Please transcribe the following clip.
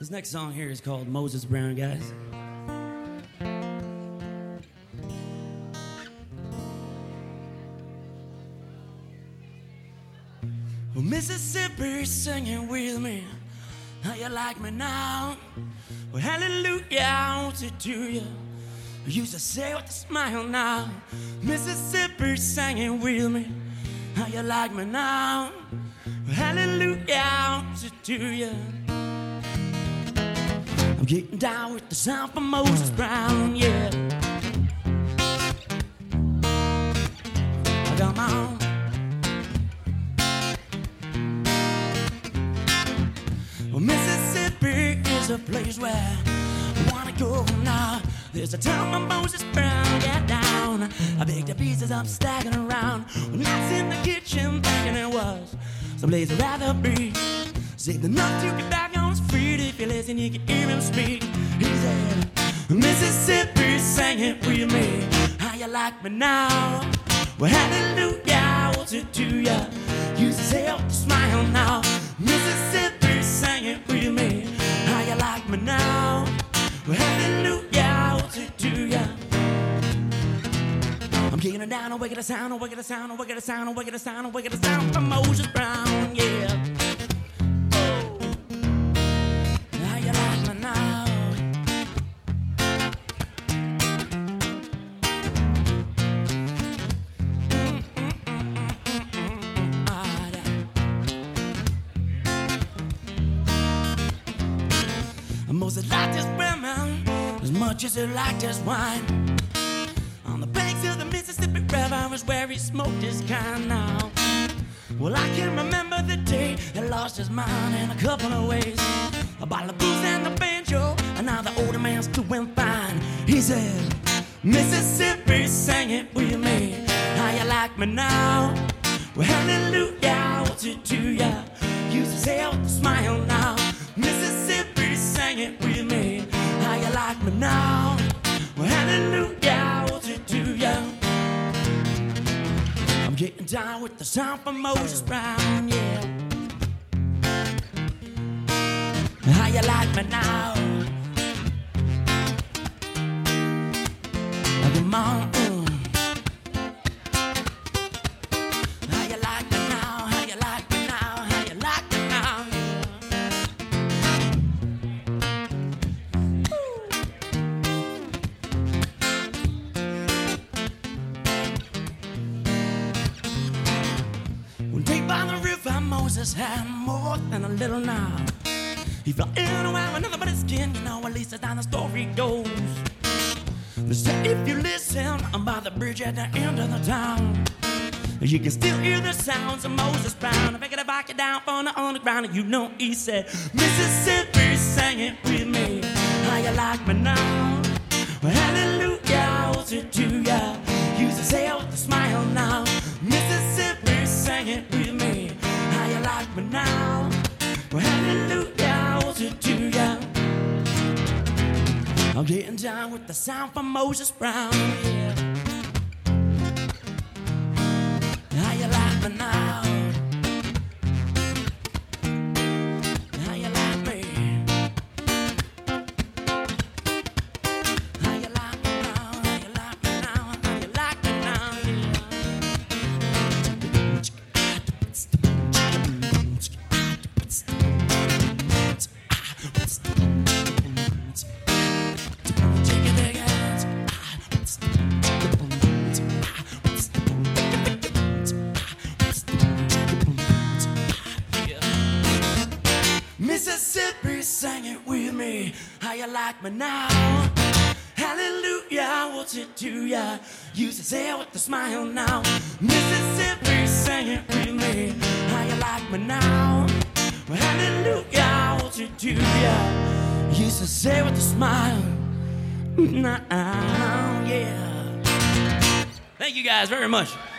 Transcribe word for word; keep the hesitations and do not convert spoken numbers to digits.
This next song here is called Moses Brown, guys. Well, Mississippi singing with me. How you like me now? Well, hallelujah, I want it to you. I used to say with a smile now. Mississippi singing with me. How you like me now? Well, hallelujah, I want it to you. I'm getting down with the sound from Moses Brown, yeah. Come on. Well, Mississippi is a place where I wanna go now. There's a town where Moses Brown got down. I picked the pieces up, stacking around. When that's in the kitchen, thinking it was someplace I'd rather be. Saved enough to get back on his feet. If you listen, you can hear him speak. He said, Mississippi, sing it with me. How you like me now? Well, hallelujah, I want it to ya. Use his help to smile now. Mississippi, sing it with me. How you like me now? Well, hallelujah, I want it to ya. I'm getting it down, awake at the sound, awake at the sound, awake at the sound, awake at the sound, awake at the sound from Moses Brown, yeah. Moses liked his women as much as he liked his wine. On the banks of the Mississippi River is where he smoked his kind now. Well, I can remember the day he lost his mind in a couple of ways. A bottle of booze and a banjo, and now the older man's doing fine. He said, Mississippi, sing it with me. How you like me now? Well, hallelujah, I want it to ya. Use his help to smile now. Mississippi, sing it with me. How you like me now? Well, hallelujah, I want it to ya. I'm getting down with the sound from Moses Brown, yeah. How you like me now? Come on. How you like me now? How you like me now? How you like me now? One day by the river, Moses had more than a little now. He fell in around another but his skin, you know, at least that's how the story goes. They say if you listen, I'm by the bridge at the end of the town. You can still hear the sounds of Moses Brown. I figured if I get down from the underground, and you know he said, Mississippi, sing it with me. How you like me now? Well, hallelujah, I want it to ya. Use his hair with a smile now. Mississippi, sing it with me. How you like me now? Well, hallelujah, I want it to ya. I'm getting down with the sound from Moses Brown, yeah. How you like me now? How you like me? How you like me now? How you like me now? How you like me now? Mississippi, sing it with me. How you like me now? Hallelujah, I want it to ya. Use his hair with a smile now. Mississippi, sing it with me. How you like me now? Well, hallelujah, I want it to ya. Use his hair with a smile now, yeah. Thank you guys very much.